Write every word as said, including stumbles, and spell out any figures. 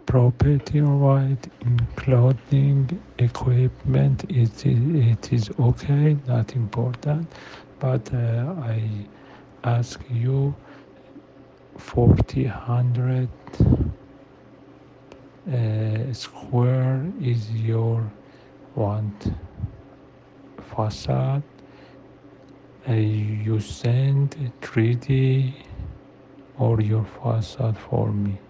property right, including equipment. It is, it is okay, not important. But uh, I ask you, forty hundred uh, square is your want facade. Uh, you send three D or your facade for me.